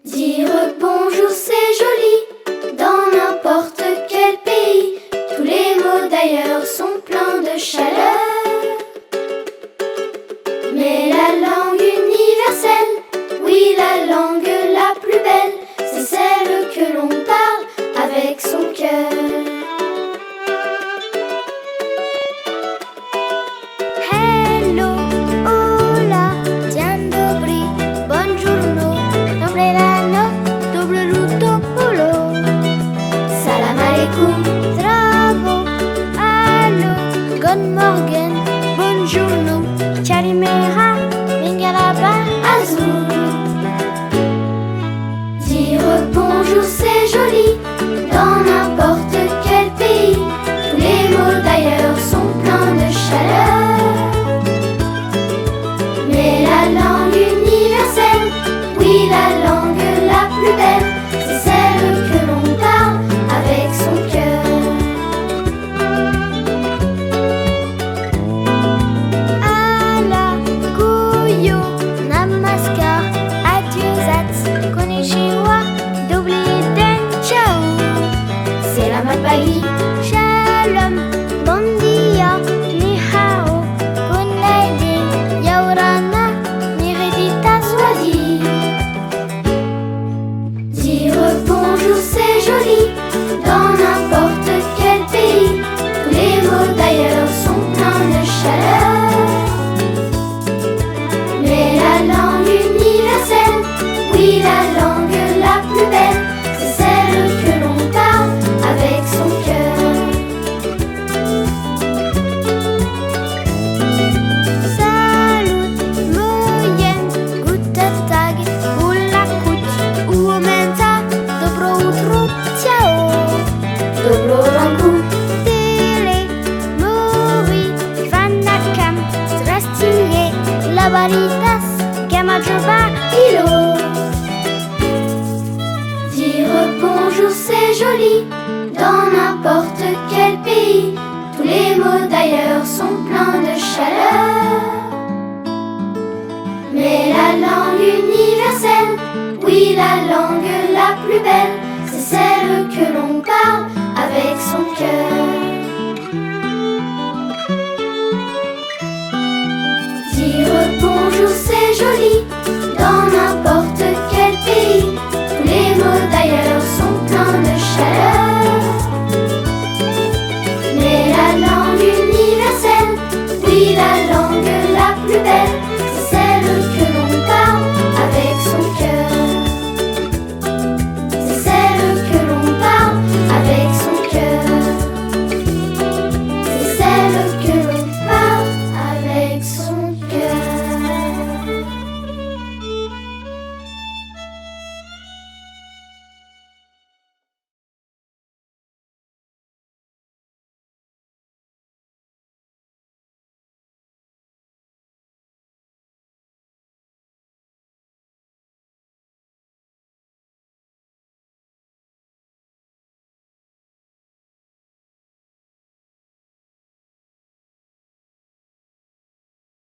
Dire bonjour c'est joli, dans n'importe quel pays. Tous les mots d'ailleurs sont pleins de chaleur. Mais la langue universelle, oui la langue la plus belle, c'est celle que l'on parle avec son cœur. Hello, hola, dzień dobry, buongiorno, dobre rano, dobre jutro, polo. Salam alaikum, Zdravo, allo, good morgen, buongiorno, chalimera, mingalaba, azul. Dire bonjour c'est joli, dans n'importe quel pays. Tous les mots d'ailleurs sont pleins de chaleur. Mais la langue universelle, oui la langue la plus belle, c'est celle que l'on parle avec son cœur. ala, kuyo, namaskar, adieu zat, konnichiwa, doble den, ciao. Selamat pagi, Shalom, bon dia, ni hao, kunaidi, yaurana, miredita swadi. dire bonjour c'est joli, dans n'importe quel pays. Tous les mots d'ailleurs sont pleins de chaleur. Mais la langue universelle, oui la langue la plus belle, c'est celle que l'on parle avec son cœur. Salut, moyen, gute tag, hula kut, uomenta, dobro utro, ciao. Dobro ranku, Tele, mori, vanakam, strastie, labaritas, gamajoba, ilo. Dire bonjour c'est joli, dans n'importe quel pays. Tous les mots d'ailleurs sont pleins de chaleur. Mais la langue universelle, oui la langue la plus belle, c'est celle que l'on parle avec son cœur.